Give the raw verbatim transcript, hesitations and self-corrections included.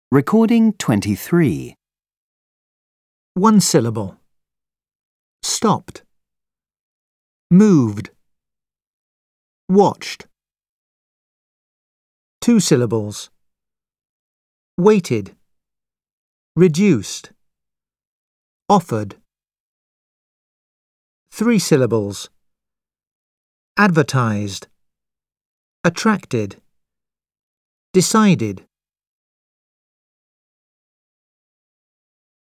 Recording twenty-three. One syllable. Stopped. Moved. Watched. Two syllables. Waited. Reduced. Offered. Three syllables. Advertised. Attracted. Decided.